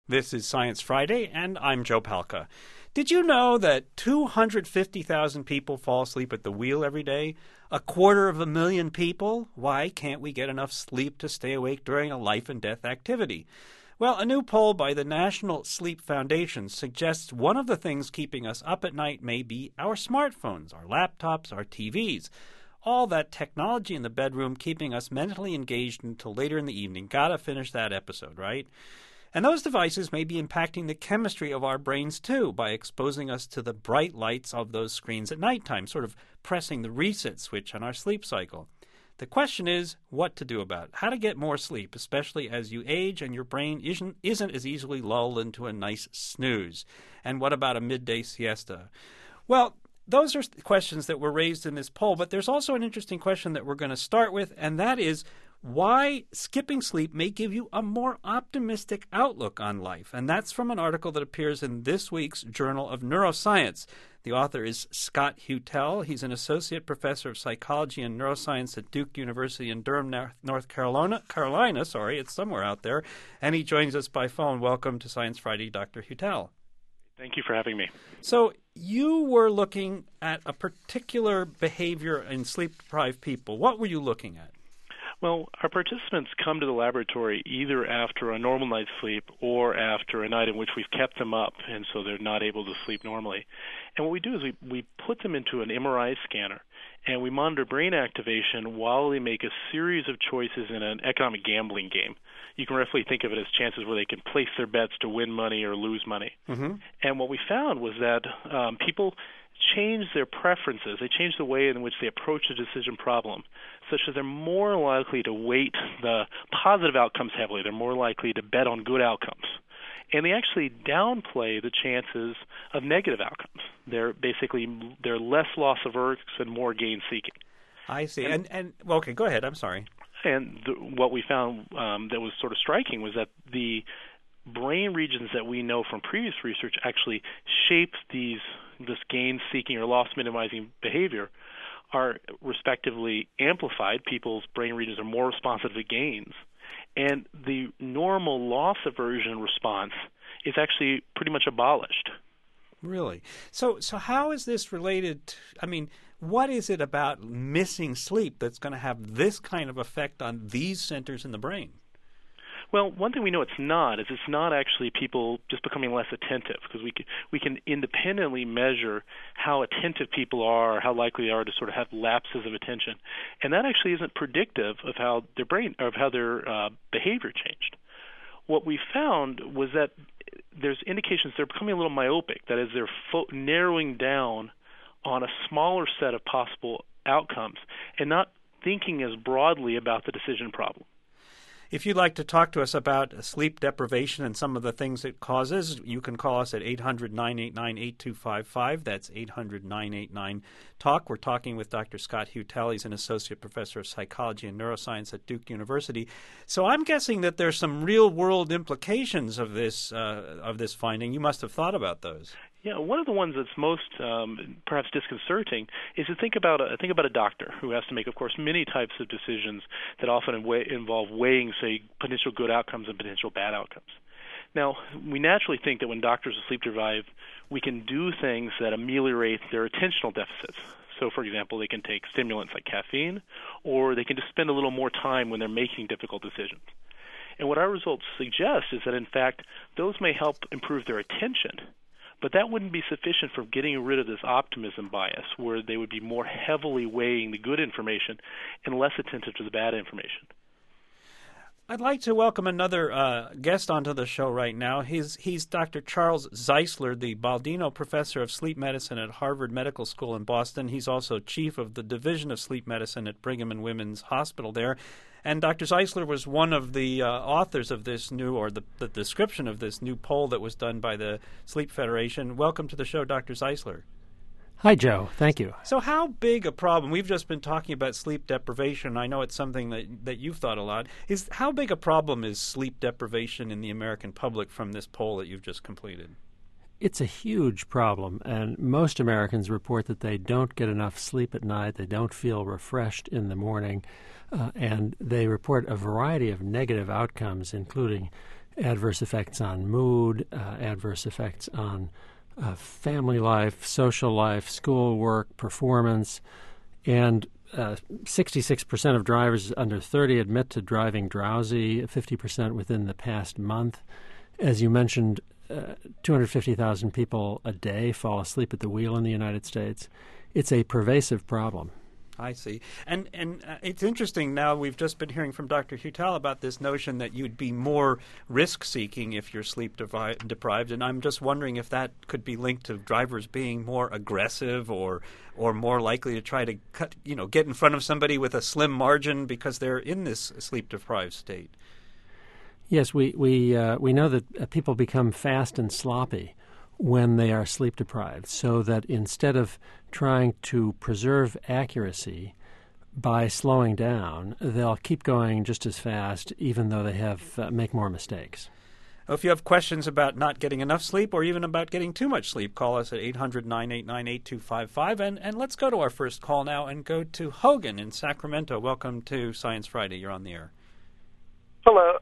This is Science Friday, and I'm Joe Palca. Did you know that 250,000 people fall asleep at the wheel every day? 250,000 people? Why can't we get enough sleep to stay awake during a life-and-death activity? Well, a new poll by the National Sleep Foundation suggests one of the things keeping us up at night may be our smartphones, our laptops, our TVs. All that technology in the bedroom keeping us mentally engaged until later in the evening. Gotta finish that episode, right? And those devices may be impacting the chemistry of our brains, too, by exposing us to the bright lights of those screens at nighttime, sort of pressing the reset switch on our sleep cycle. The question is what to do about it, how to get more sleep, especially as you age and your brain isn't as easily lulled into a nice snooze. And what about a midday siesta? Well, those are questions that were raised in this poll, but there's also an interesting question that we're going to start with, and that is why skipping sleep may give you a more optimistic outlook on life. And that's from an article that appears in this week's Journal of Neuroscience. The author is Scott Huettel. He's an associate professor of psychology and neuroscience at Duke University in Durham, North Carolina. It's somewhere out there. And he joins us by phone. Welcome to Science Friday, Dr. Huettel. Thank you for having me. So you were looking at a particular behavior in sleep-deprived people. What were you looking at? Well, our participants come to the laboratory either after a normal night's sleep or after a night in which we've kept them up, and so they're not able to sleep normally. And what we do is we put them into an MRI scanner, and we monitor brain activation while they make a series of choices in an economic gambling game. You can roughly think of it as chances where they can place their bets to win money or lose money. Mm-hmm. And what we found was that people change their preferences. They change the way in which they approach a decision problem, such that they're more likely to weight the positive outcomes heavily. They're more likely to bet on good outcomes. And they actually downplay the chances of negative outcomes. They're less loss averse and more gain seeking. I see. Okay, go ahead. I'm sorry. And what we found that was sort of striking was that the brain regions that we know from previous research actually shape this gain-seeking or loss-minimizing behavior are respectively amplified. People's brain regions are more responsive to gains. And the normal loss aversion response is actually pretty much abolished. Really? So how is this related what is it about missing sleep that's going to have this kind of effect on these centers in the brain? Well, one thing we know it's not actually people just becoming less attentive, because we can independently measure how attentive people are, or how likely they are to sort of have lapses of attention, and that actually isn't predictive of how their behavior changed. What we found was that there's indications they're becoming a little myopic. That is, they're narrowing down on a smaller set of possible outcomes and not thinking as broadly about the decision problem. If you'd like to talk to us about sleep deprivation and some of the things it causes, you can call us at 800-989-8255. That's 800-989-TALK. We're talking with Dr. Scott Huettel. He's an associate professor of psychology and neuroscience at Duke University. So I'm guessing that there's some real-world implications of this finding. You must have thought about those. Yeah, one of the ones that's most perhaps disconcerting is to think about a doctor who has to make, of course, many types of decisions that often involve weighing, say, potential good outcomes and potential bad outcomes. Now, we naturally think that when doctors are sleep deprived, we can do things that ameliorate their attentional deficits. So, for example, they can take stimulants like caffeine, or they can just spend a little more time when they're making difficult decisions. And what our results suggest is that, in fact, those may help improve their attention, but that wouldn't be sufficient for getting rid of this optimism bias, where they would be more heavily weighing the good information and less attentive to the bad information. I'd like to welcome another guest onto the show right now. He's Dr. Charles Zeisler, the Baldino Professor of Sleep Medicine at Harvard Medical School in Boston. He's also chief of the Division of Sleep Medicine at Brigham and Women's Hospital there. And Dr. Zeisler was one of the authors of this the description of this new poll that was done by the Sleep Federation. Welcome to the show, Dr. Zeisler. Hi, Joe. Thank you. So how big a problem, we've just been talking about sleep deprivation. I know it's something that you've thought a lot. How big a problem is sleep deprivation in the American public from this poll that you've just completed? It's a huge problem, and most Americans report that they don't get enough sleep at night, they don't feel refreshed in the morning, and they report a variety of negative outcomes, including adverse effects on mood, adverse effects on family life, social life, school work, performance, and 66% of drivers under 30 admit to driving drowsy, 50% within the past month. As you mentioned, 250,000 people a day fall asleep at the wheel in the United States. It's a pervasive problem. I see. And it's interesting now, we've just been hearing from Dr. Huettel about this notion that you'd be more risk-seeking if you're sleep deprived, and I'm just wondering if that could be linked to drivers being more aggressive or more likely to try to get in front of somebody with a slim margin because they're in this sleep-deprived state. Yes, we know that people become fast and sloppy when they are sleep deprived, so that instead of trying to preserve accuracy by slowing down, they'll keep going just as fast even though they make more mistakes. If you have questions about not getting enough sleep or even about getting too much sleep, call us at 800-989-8255. And let's go to our first call now and go to Hogan in Sacramento. Welcome to Science Friday. You're on the air. Hello.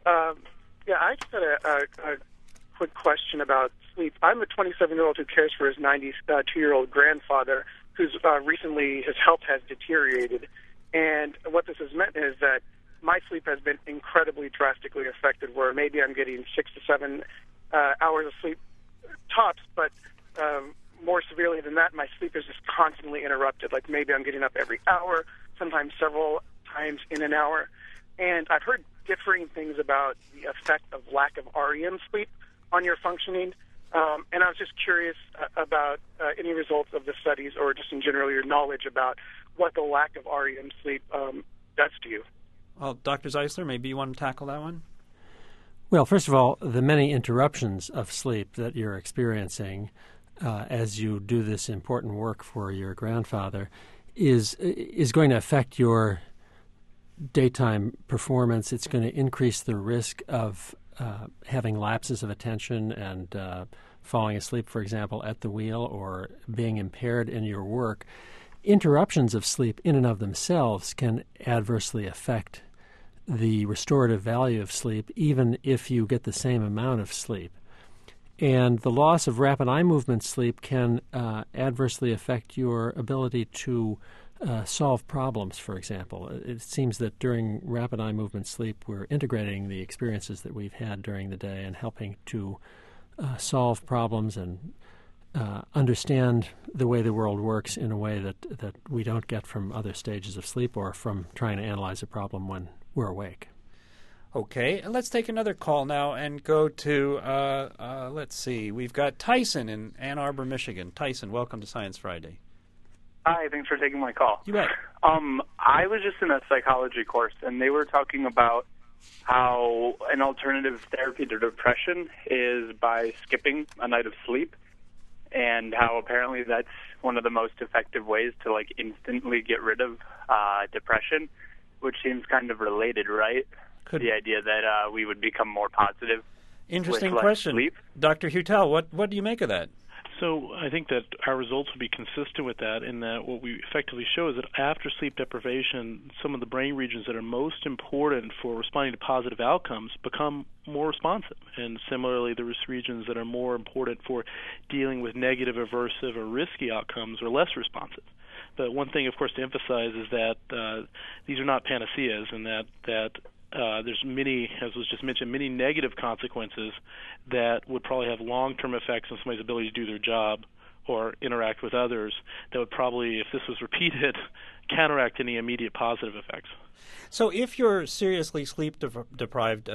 I just had a quick question about sleep. I'm a 27-year-old who cares for his 92-year-old grandfather who's recently his health has deteriorated. And what this has meant is that my sleep has been incredibly drastically affected, where maybe I'm getting 6 to 7 hours of sleep tops, but more severely than that, my sleep is just constantly interrupted. Like maybe I'm getting up every hour, sometimes several times in an hour. And I've heard differing things about the effect of lack of REM sleep on your functioning. And I was just curious about any results of the studies or just in general your knowledge about what the lack of REM sleep does to you. Well, Dr. Zeisler, maybe you want to tackle that one? Well, first of all, the many interruptions of sleep that you're experiencing as you do this important work for your grandfather is going to affect your daytime performance. It's going to increase the risk of having lapses of attention and falling asleep, for example, at the wheel or being impaired in your work. Interruptions of sleep in and of themselves can adversely affect the restorative value of sleep, even if you get the same amount of sleep. And the loss of rapid eye movement sleep can adversely affect your ability to solve problems, for example. It seems that during rapid eye movement sleep, we're integrating the experiences that we've had during the day and helping to solve problems and understand the way the world works in a way that we don't get from other stages of sleep or from trying to analyze a problem when we're awake. Okay, let's take another call now and go to, let's see, we've got Tyson in Ann Arbor, Michigan. Tyson, welcome to Science Friday. Hi, thanks for taking my call. You bet. I was just in a psychology course, and they were talking about how an alternative therapy to depression is by skipping a night of sleep, and how apparently that's one of the most effective ways to instantly get rid of depression, which seems kind of related, right? The idea that we would become more positive. Interesting with less question. Sleep. Dr. Huettel, what do you make of that? So I think that our results would be consistent with that, in that what we effectively show is that after sleep deprivation, some of the brain regions that are most important for responding to positive outcomes become more responsive. And similarly, the regions that are more important for dealing with negative, aversive, or risky outcomes are less responsive. But one thing, of course, to emphasize is that these are not panaceas, and that there's many, as was just mentioned, many negative consequences that would probably have long-term effects on somebody's ability to do their job or interact with others that would probably, if this was repeated, counteract any immediate positive effects. So if you're seriously sleep deprived,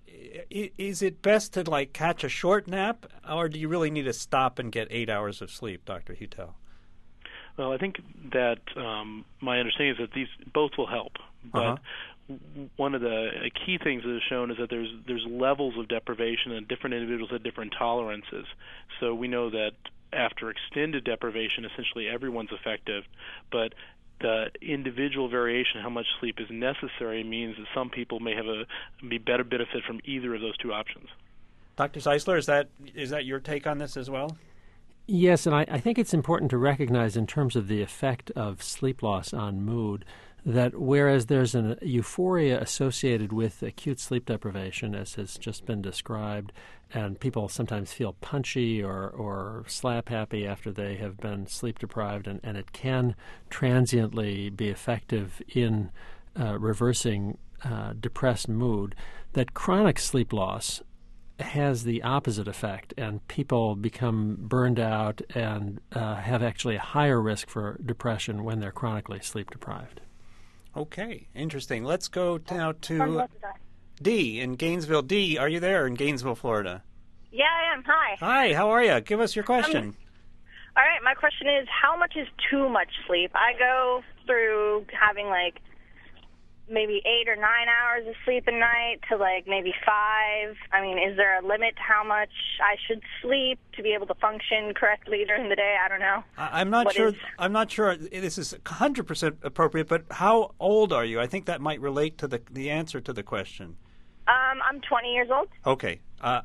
is it best to catch a short nap, or do you really need to stop and get 8 hours of sleep, Dr. Huettel? Well, I think that my understanding is that these both will help, but one of the key things that is shown is that there's levels of deprivation, and different individuals have different tolerances. So we know that after extended deprivation, essentially everyone's affected, but the individual variation, how much sleep is necessary, means that some people may have be better benefit from either of those two options. Dr. Zeisler, is that your take on this as well? Yes, and I think it's important to recognize in terms of the effect of sleep loss on mood that whereas there's an euphoria associated with acute sleep deprivation, as has just been described, and people sometimes feel punchy or slap happy after they have been sleep deprived, and it can transiently be effective in reversing depressed mood, that chronic sleep loss has the opposite effect, and people become burned out and have actually a higher risk for depression when they're chronically sleep deprived. Okay, interesting. Let's go now to Dee in Gainesville. Dee, are you there in Gainesville, Florida? Yeah, I am. Hi. Hi, how are you? Give us your question. All right, my question is, how much is too much sleep? I go through having maybe 8 or 9 hours of sleep a night to maybe 5. I mean, is there a limit to how much I should sleep to be able to function correctly during the day? I don't know. I'm not sure. I'm not sure this is 100% appropriate, but how old are you? I think that might relate to the answer to the question. I'm 20 years old. Okay.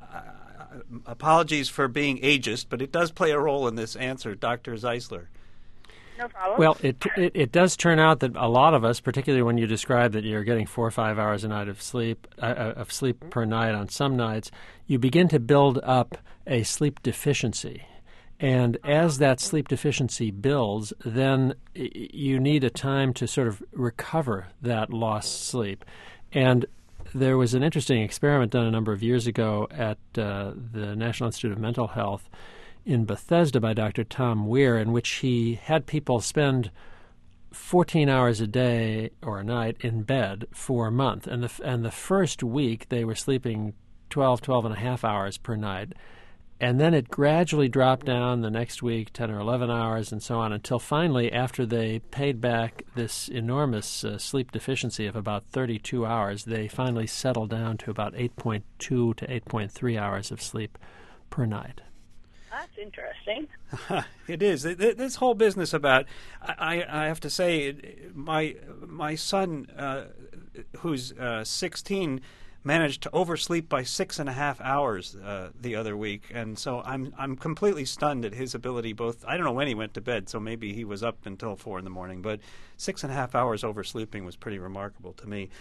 Apologies for being ageist, but it does play a role in this answer, Dr. Zeisler. No problem. Well, it does turn out that a lot of us, particularly when you describe that you're getting 4 or 5 hours a night of sleep per night on some nights, you begin to build up a sleep deficiency. And as that sleep deficiency builds, then you need a time to sort of recover that lost sleep. And there was an interesting experiment done a number of years ago at the National Institute of Mental Health in Bethesda by Dr. Tom Weir, in which he had people spend 14 hours a day or a night in bed for a month. And the first week they were sleeping 12 and a half hours per night. And then it gradually dropped down the next week, 10 or 11 hours, and so on, until finally, after they paid back this enormous sleep deficiency of about 32 hours, they finally settled down to about 8.2 to 8.3 hours of sleep per night. That's interesting. It is. This whole business about, I have to say, my son, who's 16, managed to oversleep by 6.5 hours the other week, and so I'm completely stunned at his ability. Both, I don't know when he went to bed, so maybe he was up until 4 in the morning, but 6.5 hours oversleeping was pretty remarkable to me.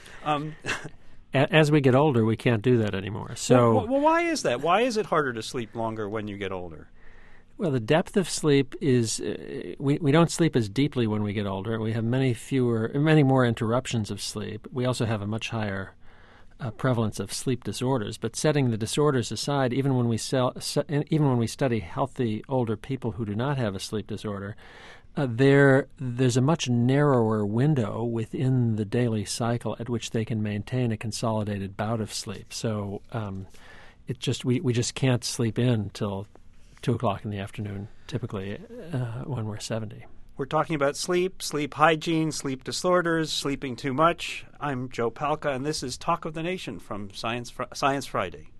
As we get older, we can't do that anymore. So, well, why is that? Why is it harder to sleep longer when you get older? Well, the depth of sleep is we don't sleep as deeply when we get older. We have many more interruptions of sleep. We also have a much higher prevalence of sleep disorders. But setting the disorders aside, even when we study healthy older people who do not have a sleep disorder, there's a much narrower window within the daily cycle at which they can maintain a consolidated bout of sleep. So we just can't sleep in till 2 o'clock in the afternoon, typically when we're 70. We're talking about sleep hygiene, sleep disorders, sleeping too much. I'm Joe Palca, and this is Talk of the Nation from Science Friday.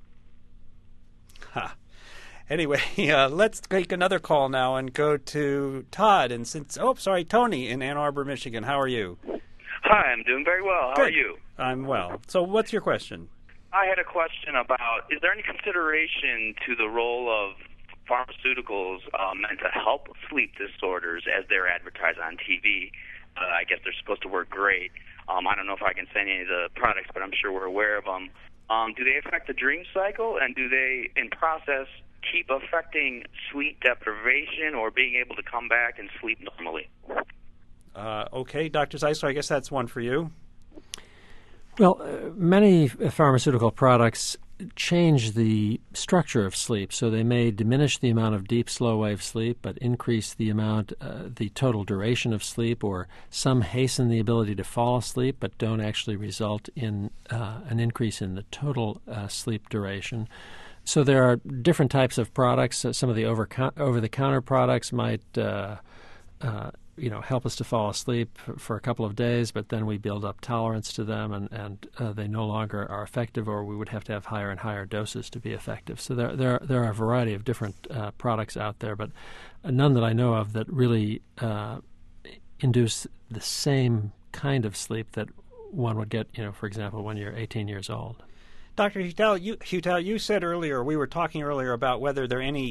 Ha. Anyway, let's take another call now and go to Todd. And Tony in Ann Arbor, Michigan. How are you? Hi, I'm doing very well. How are you? I'm well. So what's your question? I had a question about, is there any consideration to the role of pharmaceuticals meant to help sleep disorders as they're advertised on TV? I guess they're supposed to work great. I don't know if I can say any of the products, but I'm sure we're aware of them. Do they affect the dream cycle, and do they, in process, keep affecting sleep deprivation or being able to come back and sleep normally? Okay, Dr. Zeisler, I guess that's one for you. Well, many pharmaceutical products change the structure of sleep, so they may diminish the amount of deep, slow-wave sleep, but increase the total duration of sleep, or some hasten the ability to fall asleep, but don't actually result in an increase in the total sleep duration. So there are different types of products. Some of the over-the-counter products might help us to fall asleep for a couple of days, but then we build up tolerance to them, and they no longer are effective, or we would have to have higher and higher doses to be effective. So there are a variety of different products out there, but none that I know of that really induce the same kind of sleep that one would get, for example, when you're 18 years old. Dr. Hutel, you said earlier, we were talking earlier about whether there are any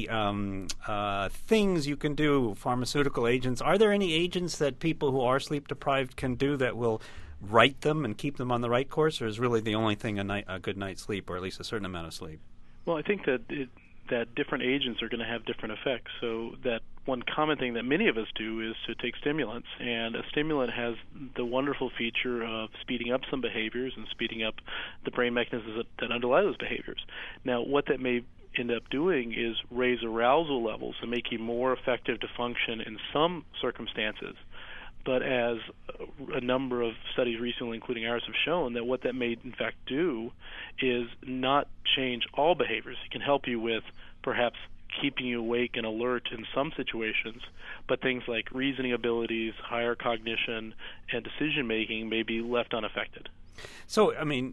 things you can do, pharmaceutical agents. Are there any agents that people who are sleep deprived can do that will right them and keep them on the right course, or is really the only thing a good night's sleep, or at least a certain amount of sleep? Well, I think that different agents are going to have different effects. So that one common thing that many of us do is to take stimulants, and a stimulant has the wonderful feature of speeding up some behaviors and speeding up the brain mechanisms that underlie those behaviors. Now, what that may end up doing is raise arousal levels and make you more effective to function in some circumstances. But as a number of studies recently, including ours, have shown, that what that may in fact do is not change all behaviors. It can help you with perhaps keeping you awake and alert in some situations, but things like reasoning abilities, higher cognition, and decision-making may be left unaffected. So, I mean,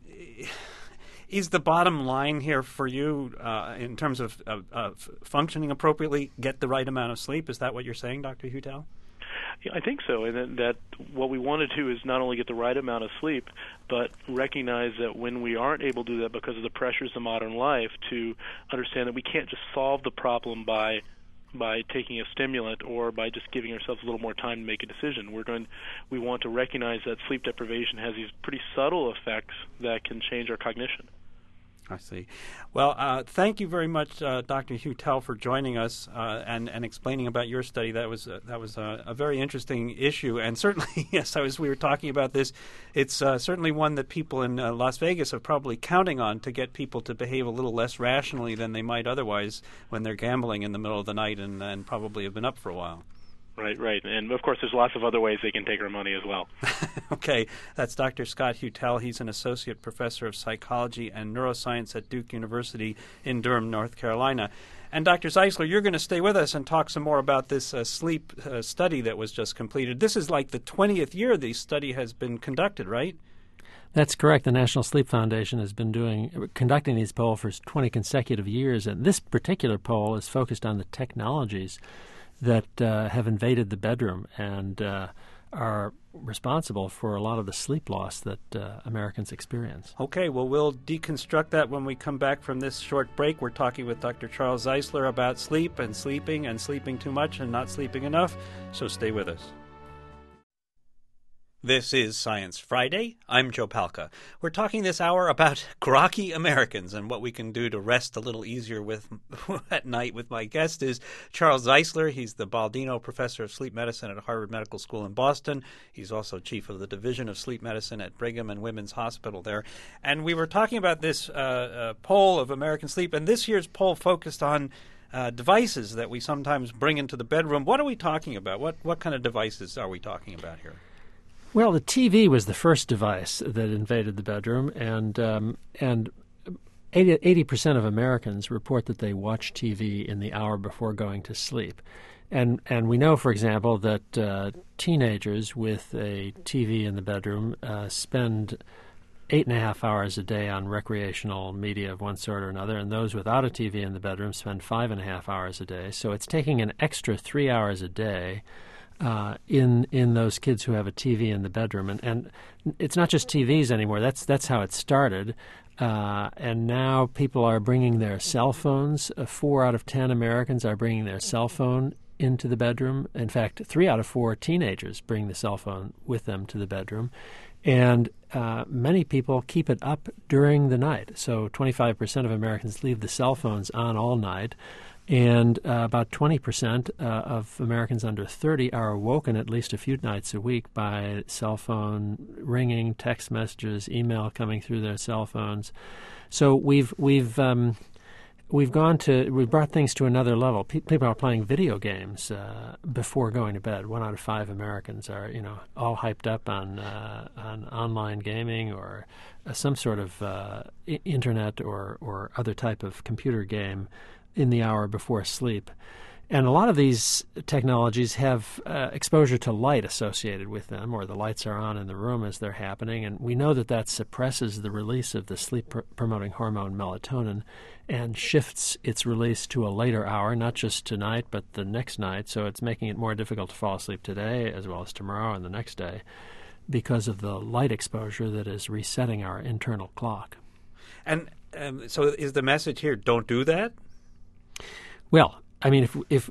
is the bottom line here for you in terms of functioning appropriately, get the right amount of sleep? Is that what you're saying, Dr. Hutel? Yeah, I think so, and that what we want to do is not only get the right amount of sleep, but recognize that when we aren't able to do that because of the pressures of modern life, to understand that we can't just solve the problem by taking a stimulant or by just giving ourselves a little more time to make a decision. We want to recognize that sleep deprivation has these pretty subtle effects that can change our cognition. I see. Well, thank you very much, Dr. Hutel, for joining us and explaining about your study. That was a very interesting issue, and certainly, yes, we were talking about this. It's certainly one that people in Las Vegas are probably counting on to get people to behave a little less rationally than they might otherwise when they're gambling in the middle of the night and probably have been up for a while. Right. And, of course, there's lots of other ways they can take our money as well. Okay. That's Dr. Scott Hutel. He's an associate professor of psychology and neuroscience at Duke University in Durham, North Carolina. And, Dr. Zeisler, you're going to stay with us and talk some more about this sleep study that was just completed. This is like the 20th year the study has been conducted, right? That's correct. The National Sleep Foundation has been conducting these polls for 20 consecutive years, and this particular poll is focused on the technologies that have invaded the bedroom and are responsible for a lot of the sleep loss that Americans experience. Okay, well, we'll deconstruct that when we come back from this short break. We're talking with Dr. Charles Zeisler about sleep and sleeping too much and not sleeping enough, so stay with us. This is Science Friday. I'm Joe Palca. We're talking this hour about groggy Americans and what we can do to rest a little easier at night. With my guest is Charles Zeisler. He's the Baldino Professor of Sleep Medicine at Harvard Medical School in Boston. He's also chief of the Division of Sleep Medicine at Brigham and Women's Hospital there. And we were talking about this poll of American sleep, and this year's poll focused on devices that we sometimes bring into the bedroom. What are we talking about? What kind of devices are we talking about here? Well, the TV was the first device that invaded the bedroom, and 80% of Americans report that they watch TV in the hour before going to sleep. And we know, for example, that teenagers with a TV in the bedroom spend 8.5 hours a day on recreational media of one sort or another, and those without a TV in the bedroom spend 5.5 hours a day. So it's taking an extra 3 hours a day in those kids who have a TV in the bedroom, and it's not just TVs anymore. That's how it started, and now people are bringing their cell phones. 4 out of 10 Americans are bringing their cell phone into the bedroom. In fact, 3 out of 4 teenagers bring the cell phone with them to the bedroom, and many people keep it up during the night. So 25% of Americans leave the cell phones on all night. And about 20% of Americans under 30 are awoken at least a few nights a week by cell phone ringing, text messages, email coming through their cell phones. So we've brought things to another level. People are playing video games before going to bed. 1 out of 5 Americans are, all hyped up on online gaming or some sort of internet or other type of computer game in the hour before sleep. And a lot of these technologies have exposure to light associated with them, or the lights are on in the room as they're happening, and we know that suppresses the release of the sleep-promoting hormone melatonin and shifts its release to a later hour, not just tonight, but the next night, so it's making it more difficult to fall asleep today as well as tomorrow and the next day because of the light exposure that is resetting our internal clock. And So is the message here, don't do that? Well, I mean, if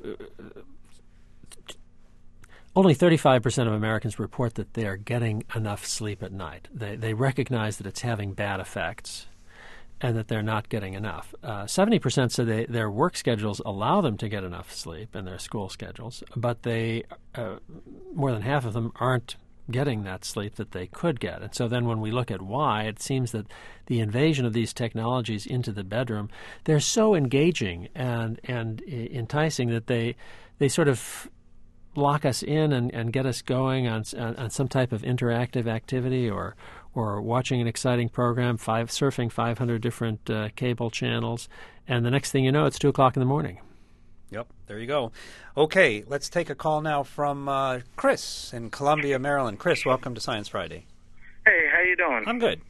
only 35% of Americans report that they are getting enough sleep at night. They recognize that it's having bad effects and that they're not getting enough. 70% say their work schedules allow them to get enough sleep in their school schedules, but they more than half of them aren't getting that sleep that they could get. And so then when we look at why, it seems that the invasion of these technologies into the bedroom, they're so engaging and enticing that they sort of lock us in and get us going on some type of interactive activity or watching an exciting program, surfing 500 different cable channels, and the next thing you know, it's 2 o'clock in the morning. Yep, there you go. Okay, let's take a call now from Chris in Columbia, Maryland. Chris, welcome to Science Friday. Hey, how you doing? I'm good.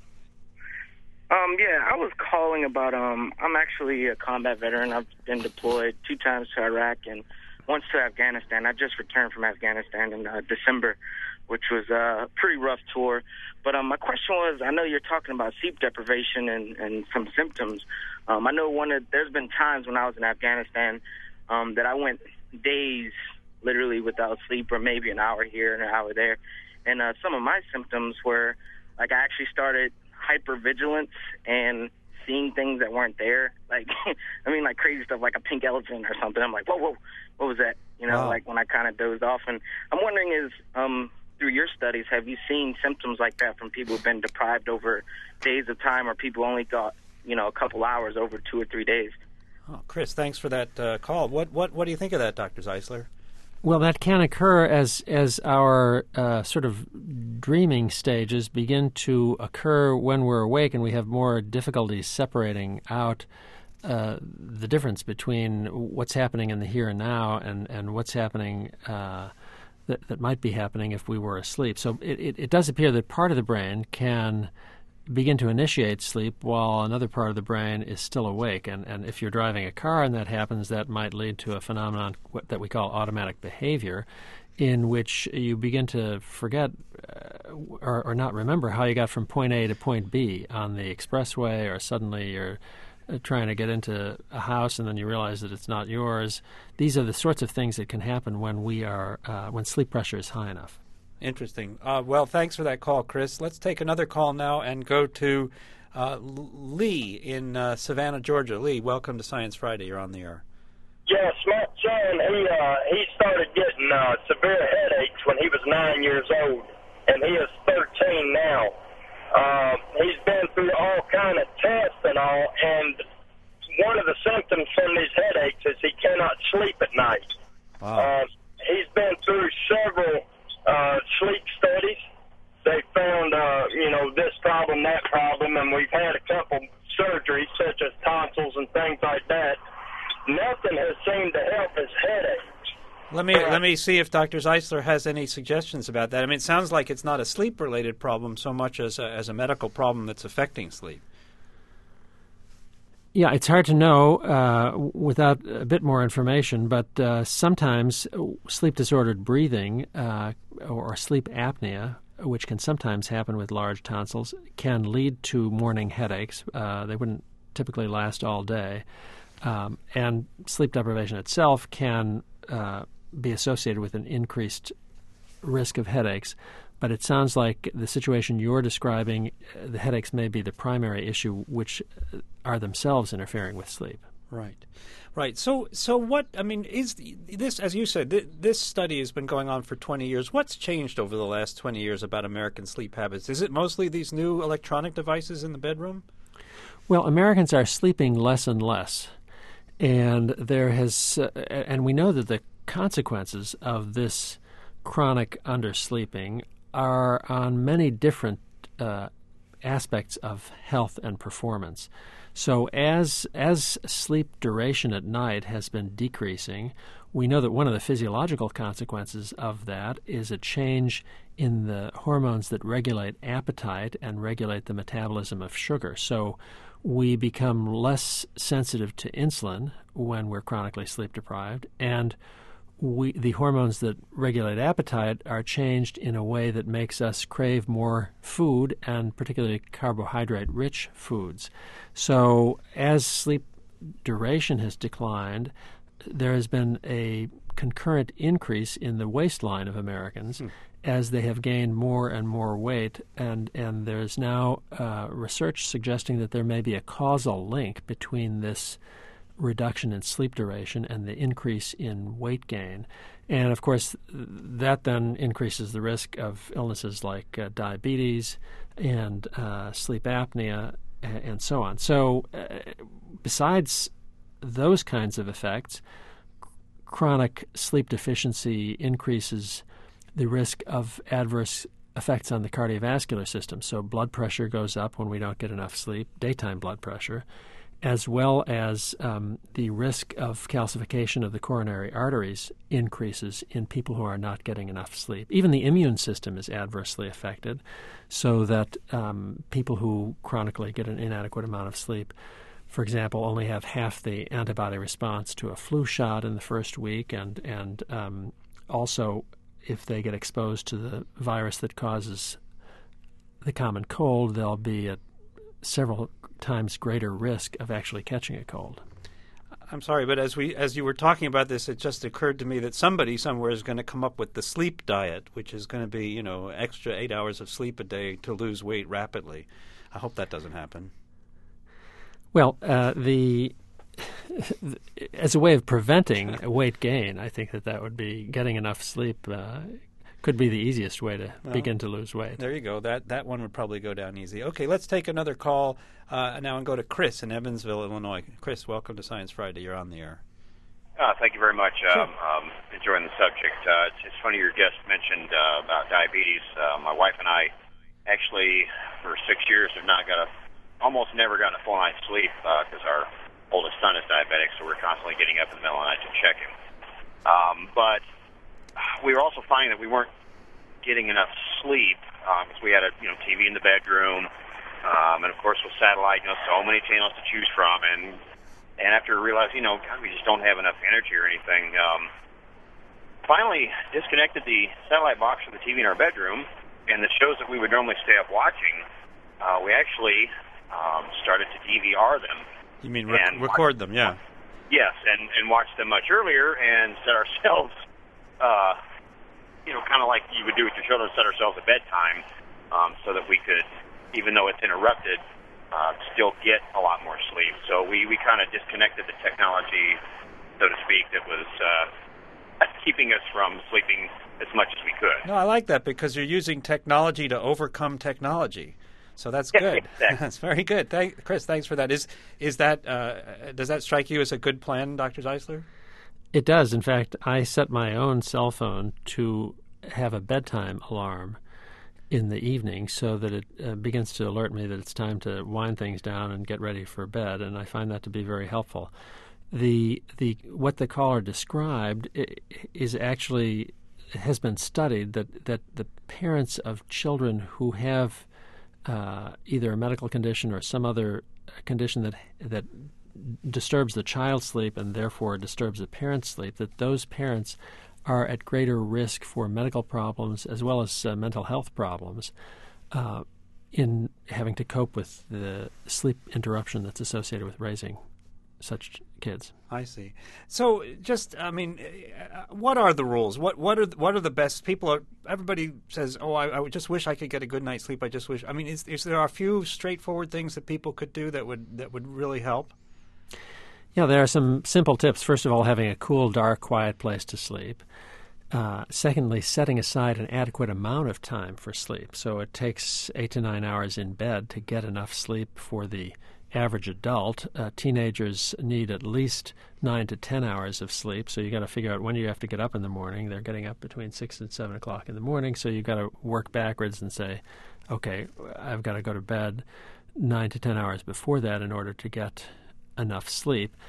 Yeah, I was calling about, I'm actually a combat veteran. I've been deployed 2 times to Iraq and once to Afghanistan. I just returned from Afghanistan in December, which was a pretty rough tour. But my question was, I know you're talking about sleep deprivation and some symptoms. I know there's been times when I was in Afghanistan that I went days literally without sleep, or maybe an hour here and an hour there. And some of my symptoms were, like, I actually started hypervigilance and seeing things that weren't there. Like, I mean, like crazy stuff, like a pink elephant or something. I'm like, whoa, what was that? You know, like when I kind of dozed off. And I'm wondering through your studies, have you seen symptoms like that from people who've been deprived over days of time, or people only got, a couple hours over 2 or 3 days? Oh, Chris, thanks for that call. What do you think of that, Dr. Zeisler? Well, that can occur as our sort of dreaming stages begin to occur when we're awake, and we have more difficulty separating out the difference between what's happening in the here and now and what's happening that might be happening if we were asleep. So it does appear that part of the brain can begin to initiate sleep while another part of the brain is still awake. And if you're driving a car and that happens, that might lead to a phenomenon that we call automatic behavior, in which you begin to forget or not remember how you got from point A to point B on the expressway, or suddenly you're trying to get into a house and then you realize that it's not yours. These are the sorts of things that can happen when when sleep pressure is high enough. Interesting. Well, thanks for that call, Chris. Let's take another call now and go to Lee in Savannah, Georgia. Lee, welcome to Science Friday. You're on the air. Yes, my son, he started getting severe headaches when he was 9 years old, and he is 13 now. He's been through all kind of tests and all, and one of the symptoms from these headaches is he cannot sleep at night. Wow. He's been through several sleep studies. They found, this problem, that problem, and we've had a couple surgeries such as tonsils and things like that. Nothing has seemed to help his headache. Let me see if Dr. Zeisler has any suggestions about that. I mean, it sounds like it's not a sleep-related problem so much as a medical problem that's affecting sleep. Yeah, it's hard to know without a bit more information, but sometimes sleep-disordered breathing or sleep apnea, which can sometimes happen with large tonsils, can lead to morning headaches. They wouldn't typically last all day. And sleep deprivation itself can be associated with an increased risk of headaches. But it sounds like the situation you're describing, the headaches may be the primary issue, which are themselves interfering with sleep. Right. So what, I mean, is this, as you said, this study has been going on for 20 years. What's changed over the last 20 years about American sleep habits? Is it mostly these new electronic devices in the bedroom? Well, Americans are sleeping less and less. And and we know that the consequences of this chronic undersleeping are on many different aspects of health and performance. So as sleep duration at night has been decreasing, we know that one of the physiological consequences of that is a change in the hormones that regulate appetite and regulate the metabolism of sugar. So we become less sensitive to insulin when we're chronically sleep deprived, and the hormones that regulate appetite are changed in a way that makes us crave more food, and particularly carbohydrate-rich foods. So as sleep duration has declined, there has been a concurrent increase in the waistline of Americans as they have gained more and more weight, and there's now research suggesting that there may be a causal link between this reduction in sleep duration and the increase in weight gain. And, of course, that then increases the risk of illnesses like diabetes and sleep apnea and so on. So besides those kinds of effects, chronic sleep deficiency increases the risk of adverse effects on the cardiovascular system. So blood pressure goes up when we don't get enough sleep, daytime blood pressure, as well as the risk of calcification of the coronary arteries increases in people who are not getting enough sleep. Even the immune system is adversely affected, so that people who chronically get an inadequate amount of sleep, for example, only have half the antibody response to a flu shot in the first week, and also if they get exposed to the virus that causes the common cold, they'll be at several times greater risk of actually catching a cold. I'm sorry, but as you were talking about this, it just occurred to me that somebody somewhere is going to come up with the sleep diet, which is going to be, extra 8 hours of sleep a day to lose weight rapidly. I hope that doesn't happen. Well, as a way of preventing weight gain, I think that would be getting enough sleep. Could be the easiest way to begin to lose weight. There you go. That one would probably go down easy. Okay, let's take another call now and go to Chris in Evansville, Illinois. Chris, welcome to Science Friday. You're on the air. Thank you very much. Sure. Enjoying the subject. It's funny your guest mentioned about diabetes. My wife and I actually, for 6 years, have almost never gotten a full night's sleep because our oldest son is diabetic, so we're constantly getting up in the middle of the night to check him. But we were also finding that we weren't getting enough sleep because we had a TV in the bedroom, and of course with satellite, so many channels to choose from, and after realizing, God, we just don't have enough energy or anything, finally disconnected the satellite box from the TV in our bedroom, and the shows that we would normally stay up watching, we actually started to DVR them. You mean record them, yeah. Yes, and watch them much earlier and set ourselves kind of like you would do with your children, set ourselves a bedtime so that we could, even though it's interrupted, still get a lot more sleep. So we kind of disconnected the technology, so to speak, that was keeping us from sleeping as much as we could. No, I like that because you're using technology to overcome technology. So that's good. Exactly. That's very good. Chris, thanks for that. Is that does that strike you as a good plan, Dr. Zeisler? It does. In fact, I set my own cell phone to have a bedtime alarm in the evening so that it begins to alert me that it's time to wind things down and get ready for bed, and I find that to be very helpful. What the caller described is actually has been studied that the parents of children who have either a medical condition or some other condition that disturbs the child's sleep and therefore disturbs the parent's sleep, that those parents are at greater risk for medical problems as well as mental health problems in having to cope with the sleep interruption that's associated with raising such kids. I see. So, what are the rules? What are the best? Everybody says, "Oh, I just wish I could get a good night's sleep. I just wish." I mean, is there a few straightforward things that people could do that would really help? Yeah, there are some simple tips. First of all, having a cool, dark, quiet place to sleep. Secondly, setting aside an adequate amount of time for sleep. So it takes 8 to 9 hours in bed to get enough sleep for the average adult. Teenagers need at least 9 to 10 hours of sleep, so you got to figure out when you have to get up in the morning. They're getting up between 6 and 7 o'clock in the morning, so you got to work backwards and say, okay, I've got to go to bed 9 to 10 hours before that in order to get enough sleep.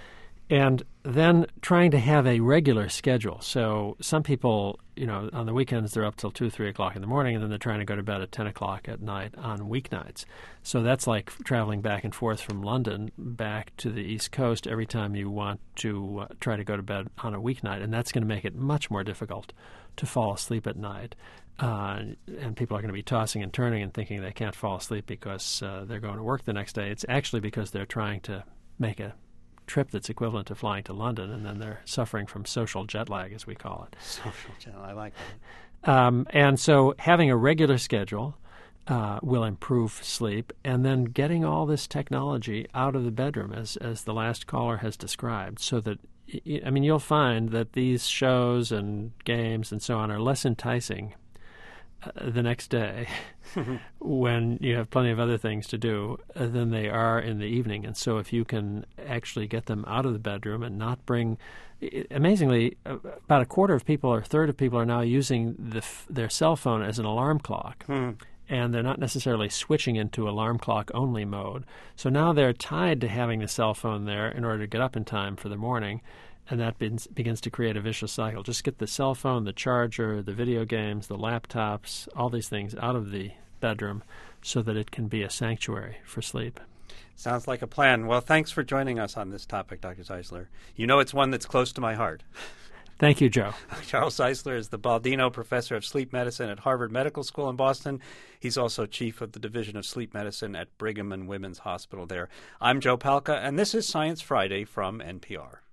And then trying to have a regular schedule. So some people, on the weekends they're up till 2, 3 o'clock in the morning, and then they're trying to go to bed at 10 o'clock at night on weeknights. So that's like traveling back and forth from London back to the East Coast every time you want to try to go to bed on a weeknight, and that's going to make it much more difficult to fall asleep at night. And people are going to be tossing and turning and thinking they can't fall asleep because they're going to work the next day. It's actually because they're trying to make a trip that's equivalent to flying to London, and then they're suffering from social jet lag, as we call it. Social jet lag, I like that. And so having a regular schedule will improve sleep, and then getting all this technology out of the bedroom, as the last caller has described, so that, you'll find that these shows and games and so on are less enticing the next day when you have plenty of other things to do than they are in the evening. And so if you can actually get them out of the bedroom and not bring – amazingly, about a quarter of people or a third of people are now using their cell phone as an alarm clock. And they're not necessarily switching into alarm clock only mode. So now they're tied to having the cell phone there in order to get up in time for the morning. And that begins to create a vicious cycle. Just get the cell phone, the charger, the video games, the laptops, all these things out of the bedroom so that it can be a sanctuary for sleep. Sounds like a plan. Well, thanks for joining us on this topic, Dr. Zeisler. It's one that's close to my heart. Thank you, Joe. Charles Zeisler is the Baldino Professor of Sleep Medicine at Harvard Medical School in Boston. He's also chief of the Division of Sleep Medicine at Brigham and Women's Hospital there. I'm Joe Palca, and this is Science Friday from NPR.